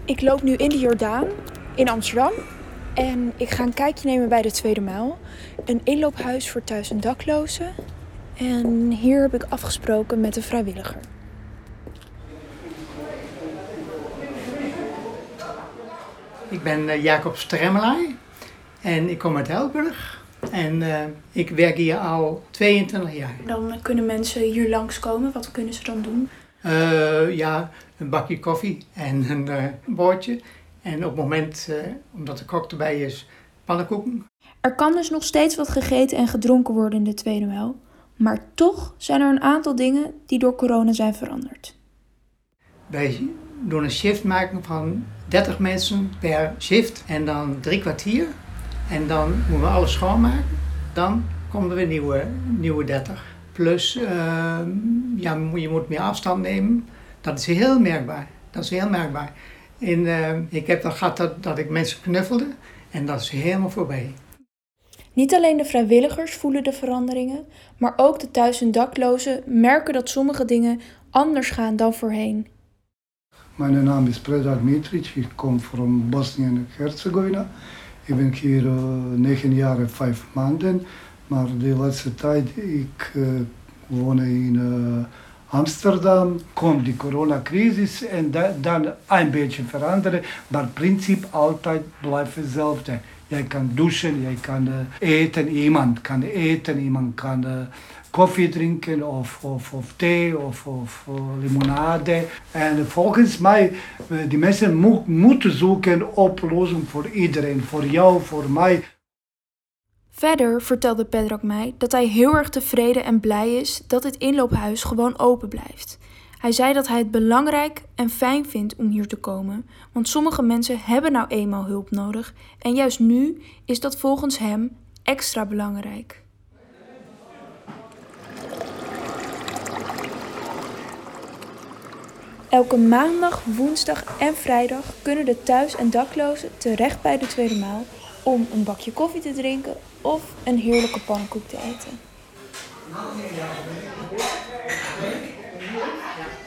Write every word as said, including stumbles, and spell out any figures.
Ik loop nu in de Jordaan in Amsterdam en ik ga een kijkje nemen bij de Tweede Mijl. Een inloophuis voor thuis- en daklozen. En hier heb ik afgesproken met een vrijwilliger. Ik ben uh, Jacob Stremmelaar en ik kom uit Helburg. En uh, ik werk hier al tweeëntwintig jaar. Dan kunnen mensen hier langskomen. Wat kunnen ze dan doen? Uh, ja, een bakje koffie en een uh, bordje. En op het moment, uh, omdat de kok erbij is, pannenkoeken. Er kan dus nog steeds wat gegeten en gedronken worden in de Tweede Mijl. Maar toch zijn er een aantal dingen die door corona zijn veranderd. Wij doen een shift maken van dertig mensen per shift en dan drie kwartier. En dan moeten we alles schoonmaken. Dan komen er weer nieuwe, nieuwe dertig. Plus, uh, ja, je moet meer afstand nemen. Dat is heel merkbaar. Dat is heel merkbaar. En, uh, ik heb dan gehad dat, dat ik mensen knuffelde en dat is helemaal voorbij. Niet alleen de vrijwilligers voelen de veranderingen, maar ook de thuis- en daklozen merken dat sommige dingen anders gaan dan voorheen. Mijn naam is Predrag Mitric, ik kom van Bosnië en Herzegovina. Ik ben hier uh, negen jaar en vijf maanden, maar de laatste tijd ik uh, woon in uh, Amsterdam. Komt die coronacrisis en da- dan een beetje veranderen, maar het principe altijd blijft hetzelfde. Jij kan douchen, jij kan uh, eten, iemand kan eten, iemand kan uh, koffie drinken of, of, of thee of, of uh, limonade. En volgens mij, uh, die mensen mo- moeten zoeken oplossing voor iedereen, voor jou, voor mij. Verder vertelde Predrag mij dat hij heel erg tevreden en blij is dat het inloophuis gewoon open blijft. Hij zei dat hij het belangrijk en fijn vindt om hier te komen, want sommige mensen hebben nou eenmaal hulp nodig en juist nu is dat volgens hem extra belangrijk. Elke maandag, woensdag en vrijdag kunnen de thuis- en daklozen terecht bij de Tweede Mijl om een bakje koffie te drinken of een heerlijke pannenkoek te eten.